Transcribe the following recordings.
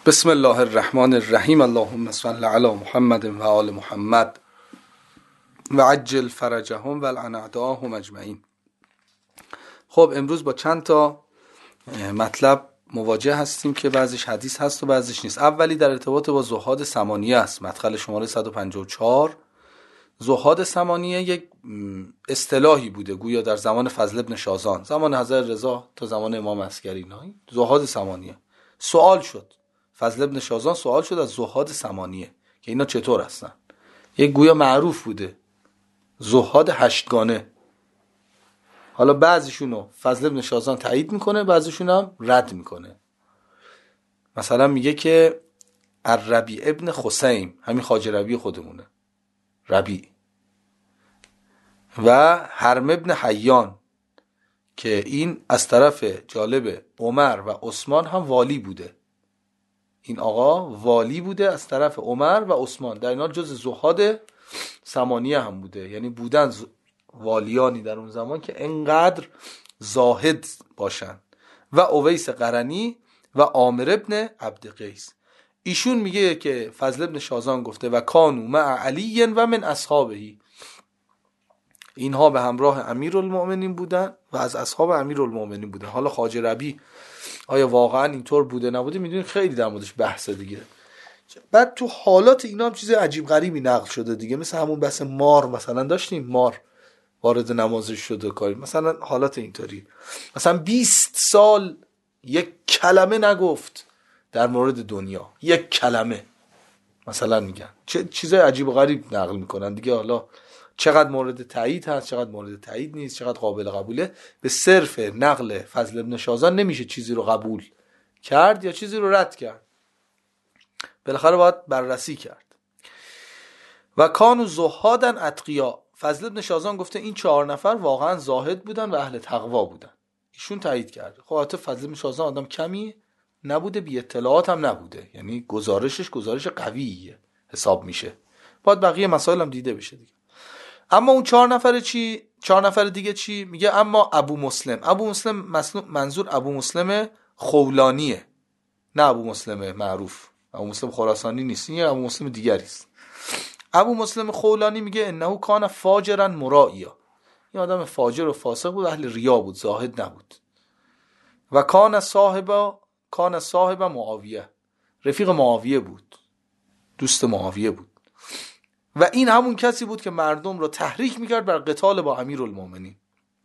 بسم الله الرحمن الرحیم. اللهم صل علی محمد و آل محمد و عجل فرجهم و لعن اعداءهم اجمعین. خب امروز با چند تا مطلب مواجه هستیم که بعضیش حدیث هست و بعضیش نیست. اولی در ارتباط با زهاد ثمانیه است. مدخل شماره 154. زهاد ثمانیه یک اصطلاحی بوده گویا در زمان فضل ابن شازان، زمان حضرت رضا تا زمان امام عسکری. زهاد ثمانیه سوال شد، فضل ابن شازان سوال شد از زهاد ثمانیه که اینا چطور هستن. یک گویا معروف بوده زهاد هشتگانه. حالا بعضیشونو فضل ابن شازان تایید میکنه، بعضیشون هم رد میکنه. مثلا میگه که الربیع ابن خثیم، همین خواجه ربیع خودمونه، ربیع، و حرم ابن حیان که این از طرف جالب عمر و عثمان هم والی بوده. این آقا والی بوده از طرف عمر و عثمان، در اینا جز زهاد ثمانیه هم بوده. یعنی بودن والیانی در اون زمان که انقدر زاهد باشن. و اویس قرنی و عامر ابن عبدقیس. ایشون میگه که فضل ابن شازان گفته و کانوا مع علی و من اصحابه، اینها به همراه امیرالمؤمنین بودن و از اصحاب امیرالمؤمنین بودن. حالا خواجه ربیع آیا واقعا اینطور بوده نبوده میدونید خیلی در موردش بحث دیگه. بعد تو حالات اینا هم چیز عجیب غریبی نقل شده دیگه، مثل همون بحث مار مثلا داشتیم، مار وارد نمازش شده کاری، مثلا حالات اینطوری، مثلا 20 سال یک کلمه نگفت در مورد دنیا، یک کلمه مثلا میگن. چه چیزای عجیب و غریب نقل میکنن دیگه. حالا چقدر مورد تایید هست، چقدر مورد تایید نیست، چقدر قابل قبوله. به صرف نقل فضل ابن شازان نمیشه چیزی رو قبول کرد یا چیزی رو رد کرد، بالاخره باید بررسی کرد. و کانوا زهادن اتقیا، فضل ابن شازان گفته این 4 نفر واقعا زاهد بودن و اهل تقوا بودن. ایشون تایید کرده. خب البته فضل ابن شازان آدم کمی نبوده، بی اطلاعات هم نبوده، یعنی گزارشش گزارش قویه حساب میشه. باید بقیه مسائل هم دیده بشه دیگه. اما اون 4 نفر چی؟ 4 نفر دیگه چی؟ میگه اما ابو مسلم. ابو مسلم منظور ابو مسلم خولانیه، نه ابو مسلم معروف. ابو مسلم خراسانی نیست، این ابو مسلم دیگری است. ابو مسلم خولانی میگه انه کان فاجرا مرائیا، این آدم فاجر و فاسق بود، اهل ریا بود، زاهد نبود. و کان صاحب معاویه، رفیق معاویه بود، دوست معاویه بود. و این همون کسی بود که مردم رو تحریک میکرد بر قتال با امیرالمؤمنین.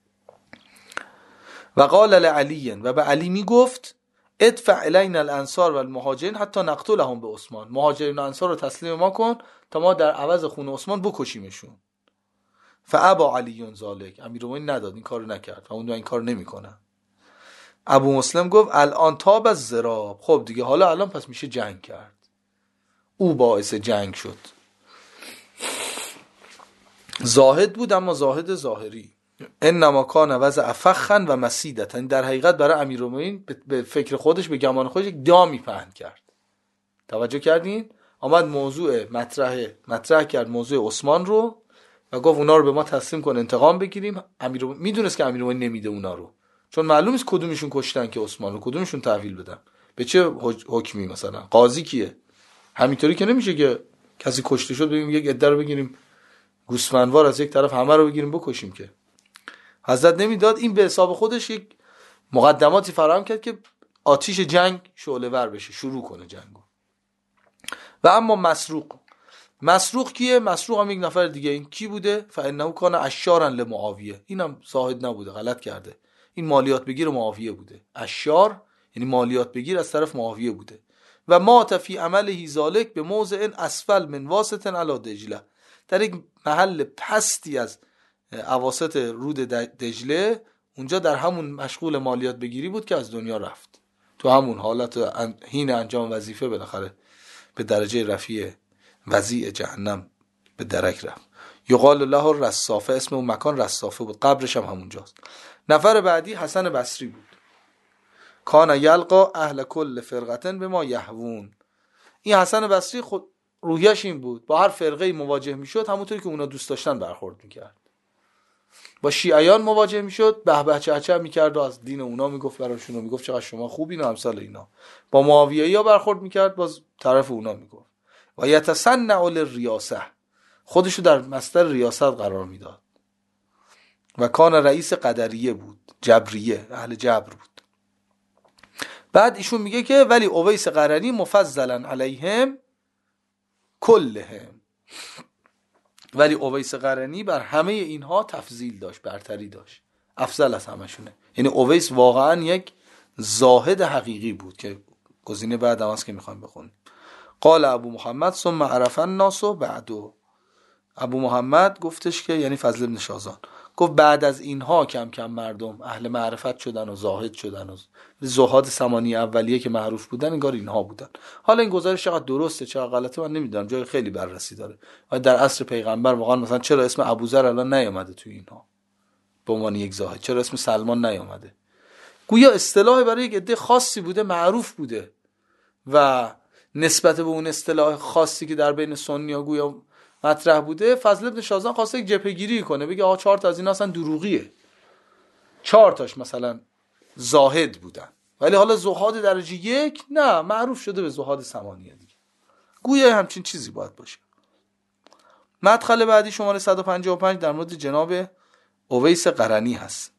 و قال لعلی، و به علی میگفت ادفع الینا الانصار و المهاجرین حتی نقتلهم به عثمان، مهاجرین و انصار رو تسلیم ما کن تا ما در عوض خون عثمان بکشیمشون. فابا علی ذلک، امیرالمؤمنین نداد، این کارو نکرد و اون این کارو نمیکنه. ابو مسلم گفت الان تاب از زراب، خب دیگه حالا الان پس میشه جنگ کرد. او باعث جنگ شد. زاهد بود اما زاهد ظاهری. انما کان وضع فخا و مسیدتا، در حقیقت برای امیرالمؤمنین به فکر خودش، به گمان خودش یک دامی پهن کرد. توجه کردین؟ آمد موضوع مطرح کرد موضوع عثمان رو و گفت اونا رو به ما تسلیم کن انتقام بگیریم. امیرالمؤمنین میدونست که امیرالمؤمنین نمیده اونا رو، چون معلوم است کدومشون کشتن که عثمان رو، کدومشون تحویل بدن، به چه حکمی. مثلا قاضی کیه؟ همینطوری که نمیشه که کسی کشته شد بگیم یک عده رو بگیریم گوسفندوار از یک طرف همه رو بگیریم بکشیم، که حضرت نمیداد. این به حساب خودش یک مقدماتی فراهم کرد که آتیش جنگ شعله ور بشه، شروع کنه جنگو. و اما مسروق کیه؟ مسروق هم یک نفر دیگه. این کی بوده؟ فانه کان اشارا لمعاویه، اینم زاهد نبوده، غلط کرده. این مالیات بگیر معاویه بوده. اشار یعنی مالیات بگیر از طرف معاویه بوده. و مات فی عمله ذالک به موضع اسفل من واسط علی دجله، در یک محل پستی از اواسط رود دجله، اونجا در همون مشغول مالیات بگیری بود که از دنیا رفت. تو همون حالت حین انجام وظیفه بالاخره به درجه رفیع وضیع جهنم به درک رفت. یقال له الرصافه، اسم اون مکان رصافه بود، قبرش هم همونجاست. نفر بعدی حسن بصری بود. کان یلقا اهل کل فرقتن به ما یهوون، این حسن بصری خود روحیش این بود، با هر فرقه مواجه میشد همونطوری که اونا دوست داشتن برخورد میکرد. با شیعیان مواجه میشد، به به چه چه میکرد و از دین اونا میگفت براشون و میگفت چقدر شما خوبین و امثال اینا. با معاویه‌یا برخورد میکرد، باز طرف اونا میگفت. و یتصنع للریاسه، خودشو در مصدر ریاست قرار میداد. و کان رئیس قدریه بود، جبریه، اهل جبر بود. بعد ایشون میگه که ولی اویس قرنی مفضلا علیهم کلهم، ولی اویس قرنی بر همه اینها تفضیل داشت، برتری داشت، افضل از همشونه. یعنی اویس واقعا یک زاهد حقیقی بود که گزینه بعد هم هست که میخوایم بخونیم. قال ابو محمد ثم عرف الناس بعدو، ابو محمد گفتش که یعنی فضل بن شازان گفت بعد از اینها کم کم مردم اهل معرفت شدن و زاهد شدن و زهاد سمانی اولیه که معروف بودن انگار اینها بودن. حالا این گزارش چقدر درسته چقدر غلطه من نمیدونم، جای خیلی بررسی داره. و در عصر پیغمبر واقعا مثلا چرا اسم ابوذر الان نیامده توی اینها به عنوان یک زاهد؟ چرا اسم سلمان نیامده؟ گویا اصطلاح برای یک عده خاصی بوده، معروف بوده و نسبت به اون اصطلاح خاصی که در بین سنی‌ها گویا مطرح بوده، فضل بن شازان خواسته یک جبهه‌گیری کنه، بگه آقا 4 تا از اینا اصلا دروغیه، 4 تاش مثلا زاهد بودن ولی حالا زهاد درجه 1 نه، معروف شده به زهاد ثمانیه دیگه. گویا همچین چیزی باید باشه. مدخل بعدی شماره 155 در مورد جناب اویس قرنی هست.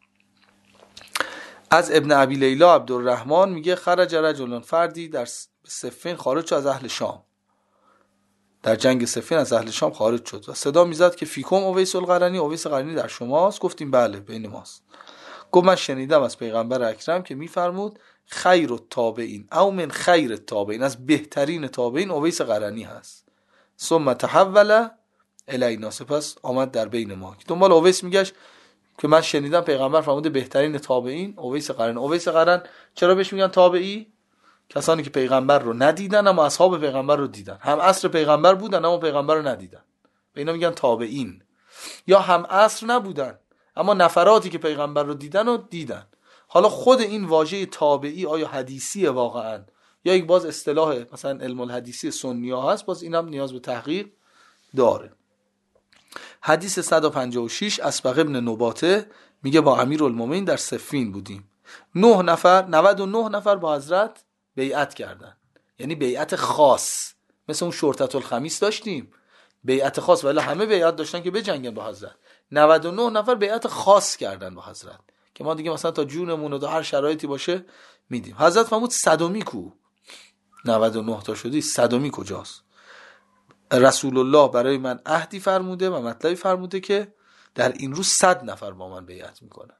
از ابن ابی لیلا عبدالرحمن میگه خرج رجل، فردی در صفین خارج شد از اهل شام، در جنگ صفین از اهل شام خارج شد و صدا میزد که فیکم اویس القرنی، اویس قرنی در شماست. گفتیم بله بین ماست. گفت من شنیدم از پیغمبر اکرم که میفرمود خیر التابعین او من خیر التابعین، از بهترین تابعین اویس قرنی هست. ثم تحول الینا، سپس آمد در بین ما. دنبال اویس میگشت که من شنیدم پیغمبر فرموده بهترین تابعین اویس قرن. اویس قرن چرا بهش میگن تابعی؟ کسانی که پیغمبر رو ندیدن اما اصحاب پیغمبر رو دیدن، هم عصر پیغمبر بودن اما پیغمبر رو ندیدن، به اینا میگن تابعین. یا هم عصر نبودن اما نفراتی که پیغمبر رو دیدن و دیدن. حالا خود این واژه تابعی آیا حدیثیه واقعا یا یک باز اصطلاح مثلا علم الحدیثی سنی‌ها هست؟ باز اینم نیاز به تحقیق داره. حدیث 156 اسبق ابن نباته میگه با امیرالمومنین در صفین بودیم، 99 نفر با حضرت بیعت کردن، یعنی بیعت خاص، مثل اون شرطة الخمیس داشتیم بیعت خاص ولی همه بیعت داشتن که بجنگن با حضرت. 99 نفر بیعت خاص کردن با حضرت که ما دیگه مثلا تا جونمون و تا هر شرایطی باشه میدیم. حضرت فرمود صدمی کو؟ 99 تا شدی، صدمی کجاست؟ رسول الله برای من عهدی فرموده و مطلبی فرموده که در این روز 100 نفر با من بیعت میکنن.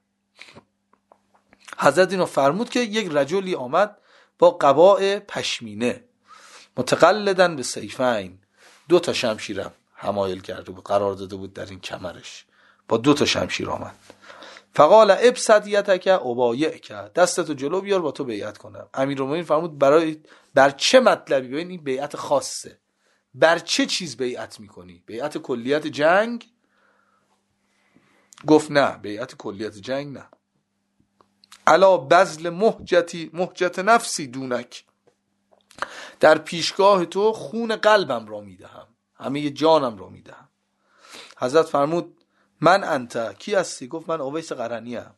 حضرت اینو فرمود که یک رجلی آمد با قباء پشمینه متقلدن به سیفین، 2 تا شمشیرم حمایل کرده بود، قرار داده بود در این کمرش، با 2 تا شمشیر آمد. فقال ابسط یدک ابایعک، دستتو جلو بیار با تو بیعت کنم. امیرالمومنین فرمود بر چه مطلبی؟ ببین این بیعت خاصه، بر چه چیز بیعت میکنی؟ بیعت کلیت جنگ؟ گفت نه بیعت کلیت جنگ نه. الا بذل محجت نفسی دونک، در پیشگاه تو خون قلبم را میدهم، همه جانم را میدهم. حضرت فرمود من انت، کی هستی؟ گفت من اویس قرنی ام.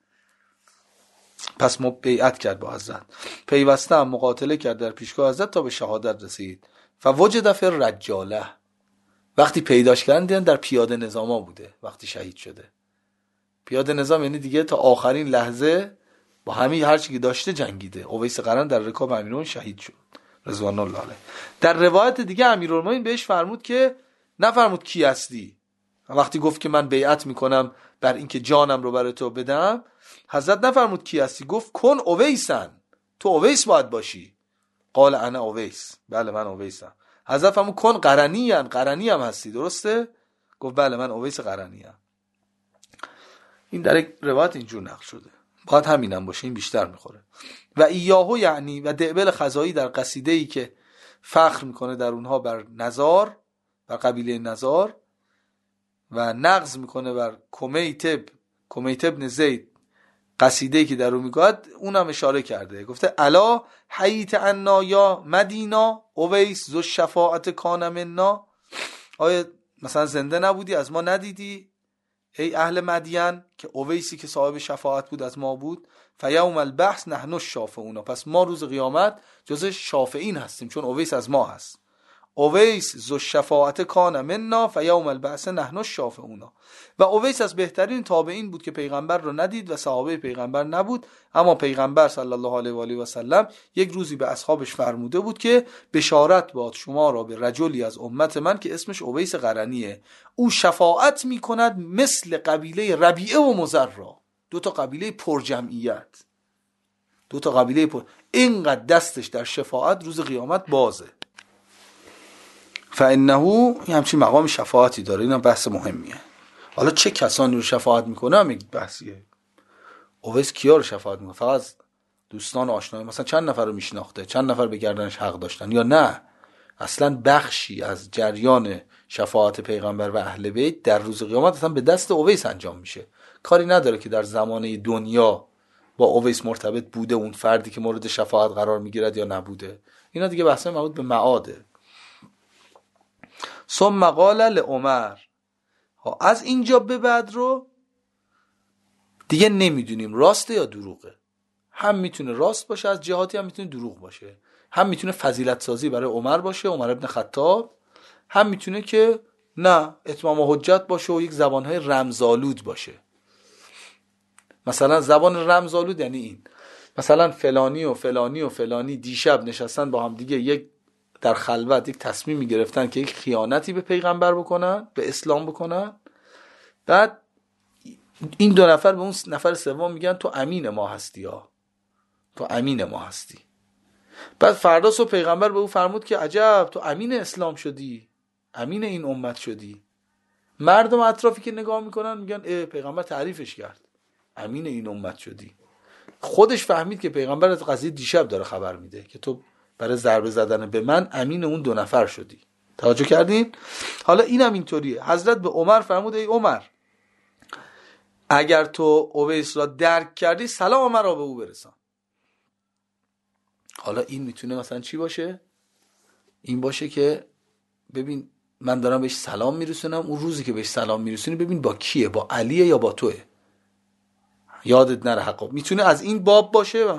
پس بیعت کرد با حضرت، پیوسته هم مقاتله کرد در پیشگاه حضرت تا به شهادت رسید. فوجد فی الرجاله، وقتی پیداش کردن دیدن در پیاده نظاما بوده. وقتی شهید شده پیاده نظام یعنی دیگه تا آخرین لحظه با همین هر چی که داشته جنگیده. اویس قرن در رکاب امیرالمومنین شهید شد رضوان الله علیه. در روایت دیگه امیرالمومنین بهش فرمود که نفرمود کی هستی. وقتی گفت که من بیعت میکنم بر اینکه جانم رو برای تو بدم، حضرت نفرمود کی هستی، گفت کن اویسن، تو اویس باید باشی. قال انا اویس، بله من اویسم. حضرت فرمود کن قرنی هم هستی، درسته؟ گفت بله من اویس قرنی ام. این در یک روایت اینجور نقل شده، باید همینم باشه، این بیشتر میخوره. و ایاهو یعنی و دعبل خزایی در قصیده‌ای که فخر میکنه در اونها بر نزار، بر قبیله نزار، و نقض میکنه بر کمیت ابن زید، قصیده‌ای که در اون میگه اونم اشاره کرده، گفته الا حییت عنا یا مدینا اویس ذو الشفاعت کان منا، آیا مثلا زنده نبودی از ما ندیدی ای اهل مدین، که اویسی که صاحب شفاعت بود از ما بود، فیوم البحث نحن الشافعون، پس ما روز قیامت جز شافعین هستیم چون اویس از ما هست. اویس ذو الشفاعت کان منا فیوم البعث نحن الشافعون. و اویس از بهترین تابعین بود که پیغمبر رو ندید و صحابه پیغمبر نبود، اما پیغمبر صلی الله علیه و آله و سلم یک روزی به اصحابش فرموده بود که بشارت باد شما را به رجلی از امت من که اسمش اویس قرنیه، او شفاعت میکند مثل قبیله ربیعه و مزرع، دو تا قبیله پرجمعیت، دو تا قبیله اینقدر دستش در شفاعت روز قیامت بازه. فانه همچین مقام شفاعتی داره. اینا بحث مهمیه. حالا چه کسانی رو شفاعت میکنه هم یک بحثیه. اویس کیا رو شفاعت میکنه؟ فقط دوستان و آشنایان، مثلا چند نفر رو میشناخته، چند نفر به گردنش حق داشتن، یا نه اصلا بخشی از جریان شفاعت پیغمبر و اهل بیت در روز قیامت اصلا به دست اویس انجام میشه. کاری نداره که در زمانه دنیا با اویس مرتبط بوده اون فردی که مورد شفاعت قرار میگیرد یا نبوده. اینا دیگه بحث مربوط به معاده. ثم قال لعمر، از اینجا به بعد رو دیگه نمیدونیم راسته یا دروغه. هم میتونه راست باشه از جهاتی، هم میتونه دروغ باشه. هم میتونه فضیلت سازی برای عمر باشه، عمر ابن خطاب، هم میتونه که نه اتمام حجت باشه و یک زبانهای رمزآلود باشه. مثلا زبان رمزآلود یعنی این، مثلا فلانی و فلانی و فلانی دیشب نشستن با هم دیگه یک در خلوت یک تصمیمی گرفتن که یک خیانتی به پیغمبر بکنن، به اسلام بکنن. بعد این دو نفر به اون نفر سوم میگن تو امین ما هستی، یا تو امین ما هستی. بعد فردا صبح پیغمبر به او فرمود که عجب تو امین اسلام شدی، امین این امت شدی. مردم اطرافی که نگاه میکنن میگن پیغمبر تعریفش کرد، امین این امت شدی. خودش فهمید که پیغمبر از قضیه دیشب داره خبر میده که تو برای ضربه زدن به من امین اون دو نفر شدی. توجه کردین؟ حالا اینم اینطوریه. حضرت به عمر فرمود ای عمر، اگر تو اویس را درک کردی سلام مرا به او برسان. حالا این میتونه مثلا چی باشه؟ این باشه که ببین من دارم بهش سلام میرسونم، اون روزی که بهش سلام میرسونی ببین با کیه، با علیه یا با توه، یادت نره حقا. میتونه از این باب باشه.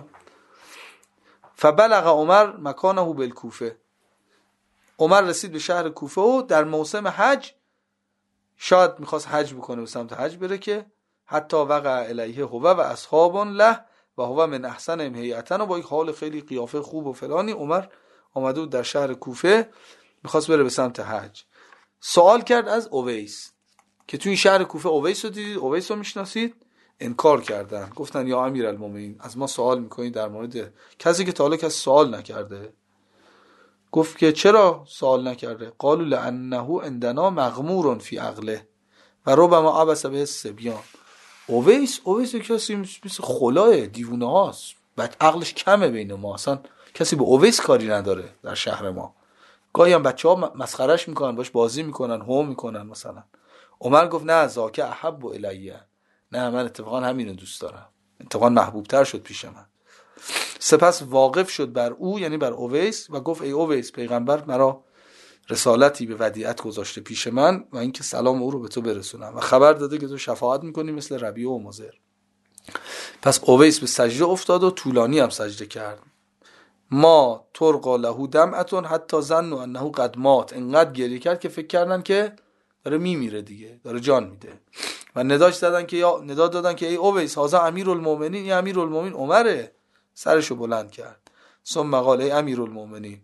فبلغ عمر مکانه بالکوفه، عمر رسید به شهر کوفه و در موسم حج، شاید میخواست حج بکنه، به سمت حج بره، که حتی وقع الیه هو و اصحاب له و هو من احسن هیئتا، و با یک حال خیلی قیافه خوب و فلانی عمر آمده بود در شهر کوفه، میخواست بره به سمت حج. سوال کرد از اویس که توی شهر کوفه اویس رو دیدید، اویس رو میشناسید؟ انکار کردن، گفتن یا امیرالمومنین از ما سوال میکنید در مورد کسی که تا حالا کسی سوال نکرده. گفت که چرا سوال نکرده؟ قالوا لانه عندنا مغمور فی عقله و ربما عبس به الصبیان. اویس کسی مثل خلاه دیوونه هاست، بعد عقلش کمه بین ما، اصلا کسی به اویس کاری نداره در شهر ما. گاهی هم بچه ها مسخرش میکنن، باش بازی میکنن، هم میکنن مثلا. عمر گفت نه ذاک احب الیه، نه من اتفاقا همینو دوست دارم، اتفاقا محبوب تر شد پیش من. سپس واقف شد بر او، یعنی بر اویس، و گفت ای اویس، پیغمبر مرا رسالتی به ودیعت گذاشته پیش من و اینکه سلام او رو به تو برسونم و خبر داده که تو شفاعت میکنی مثل ربیعه و مضر. پس اویس به سجده افتاد و طولانی هم سجده کرد. ما ترقى له دمعة حتی ظنوا انه قد مات، انقدر گریه کرد که فکر کردن که داره میمیره دیگه، داره جان میده. و ندا دادن که ای اویس هذا امیرالمومنین، ای امیرالمومنین عمره. سرشو بلند کرد. ثم قال ای امیرالمومنین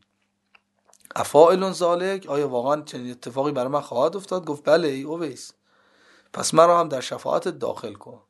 افاعل ذلک، آیا واقعا چنین اتفاقی برای من خواهد افتاد؟ گفت بله ای اویس، پس مرا هم در شفاعتت داخل کن.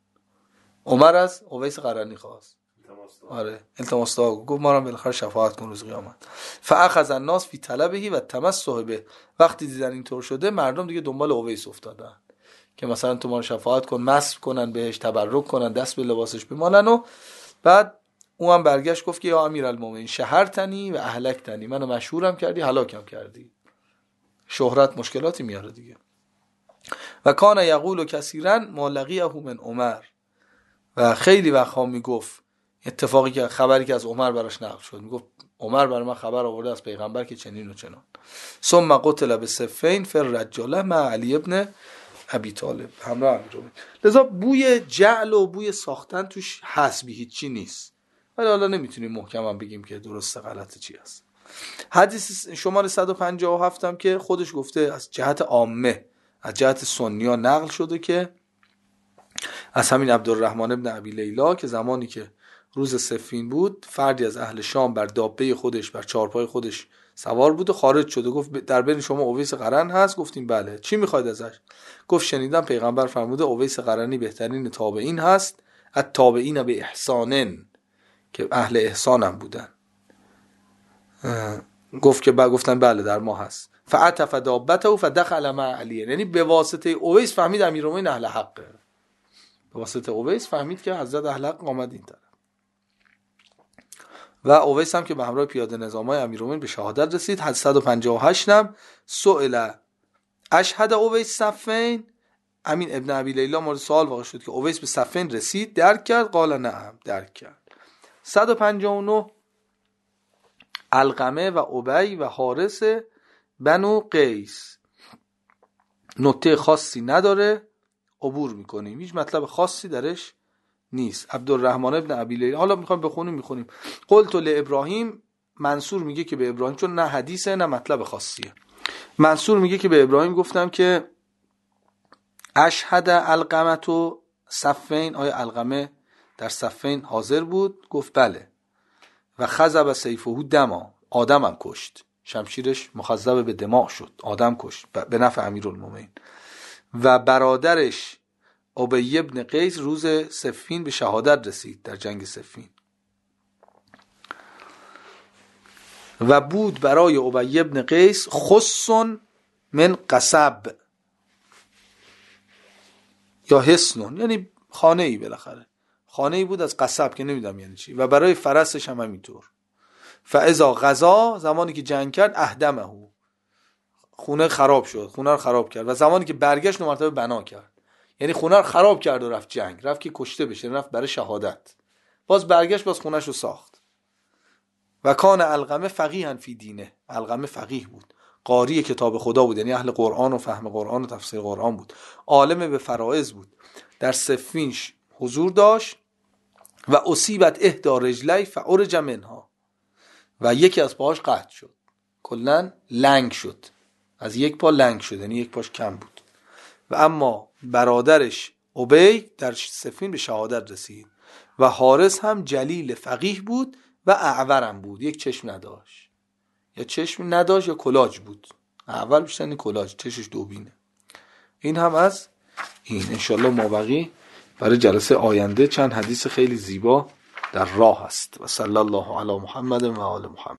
عمر از اویس قرنی خواست، آره التماس دعا، گفت ما رو بالاخره شفاعت کن روز قیامت. فاخذ الناس فی طلبه و تمسح به، وقتی دیدن اینطور شده مردم دیگه دنبال اویس افتادن که مثلا تو ما رو شفاعت کن، مسح کنن بهش، تبرک کنن، دست به لباسش بمالن. و بعد او هم برگشت گفت که یا امیرالمومنین شهرتنی و اهلکتنی، منو مشهورم کردی، هلاکم کردی. شهرت مشکلاتی میاره دیگه. و کان یقول کثیرا ما لقیه من عمر، و خیلی وقتا میگفت اتفاقی که خبری که از عمر براش نقل شد، میگفت عمر برای من خبر آورده از پیغمبر که چنین و چنان. ثم قتل بسفین فی الرجاله مع علی ابن ابی طالب همراه امیرالمومنین. لذا بوی جعل و بوی ساختن توش هست، هیچی نیست. ولی حالا نمیتونیم محکم هم بگیم که درسته غلطه چی هست. حدیث شماره 157 هم که خودش گفته از جهت عامه، از جهت سنی‌ها نقل شده که از همین عبدالرحمن ابن ابی لیلا که زمانی که روز صفین بود فردی از اهل شام بر دابه خودش، بر چهارپای خودش سوار بود و خارج شد و گفت در بین شما اویس قرن هست؟ گفتیم بله. چی میخواید ازش؟ گفت شنیدم پیغمبر فرموده اویس قرنی بهترین تابعین هست، التابعین به احسانن، که اهل احسانم بودن. گفت که گفتن بله در ما هست. فعطف دابته فدخل مع علی، یعنی به واسطه اویس فهمید امیرالمومنین اهل حقه، به واسطه اویس فهمید که حضرت اهل حق آمد این طرف. و اویس هم که به همراه پیاده نظامای امیرالمومنین به شهادت رسید. 158 هم سئل اشهد اویس صفین، امین ابن ابی لیلا مورد سوال واقع شد که اویس به صفین رسید درک کرد؟ قال نعم درک کرد. 159 علقمه و ابی و حارث بنو قیس، نکته خاصی نداره، عبور میکنیم، هیچ مطلب خاصی درش نیست. عبدالرحمن ابن ابی لیلا، حالا میخوایم میخونیم. قلت لابراهیم، منصور میگه که به ابراهیم، چون نه حدیثه نه مطلب خاصیه، منصور میگه که به ابراهیم گفتم که اشهد علقمه صفین، آیا علقمه در صفین حاضر بود؟ گفت بله. و خضب سیفه دما، آدمم کشت، شمشیرش مخضب به دماغ شد، آدم کشت به نفع امیرالمومنین. و برادرش ابی ابن قیس روز صفین به شهادت رسید در جنگ صفین. و بود برای ابی ابن قیس خص من قصب یا حصن، یعنی خانه ای، بالاخره خانه ای بود از قصب که نمیدونم یعنی چی. و برای فرسش هم همینطور. فاذا غزا، زمانی که جنگ کرد، اهدمه، خونه خراب شد، خونه رو خراب کرد. و زمانی که برگشت 2 مرتبه بنا کرد، یعنی خونه رو خراب کرد و رفت جنگ، رفت که کشته بشه، رفت برای شهادت، باز برگشت باز خونه‌شو ساخت. و کان علقمه فقیها فی دینه، علقمه فقیه بود، قاری کتاب خدا بود، یعنی اهل قرآن و فهم قرآن و تفسیر قرآن بود، عالم به فرائض بود. در صفین حضور داشت. و اصیبت احدی رجلی فعرج منها، و یکی از پاهاش قطع شد، کلا لنگ شد، از یک پا لنگ شد، یعنی یک پاش کم بود. و اما برادرش ابی در صفین به شهادت رسید. و حارث هم جلیل فقیه بود و اعورم بود، یک چشم نداشت، یا چشم نداشت یا کلاج بود، اعور بیشتر این کلاج، چشش دوبینه. این هم از این. انشالله مابقی برای جلسه آینده چند حدیث خیلی زیبا در راه است. و صلی الله علی محمد و آل محمد.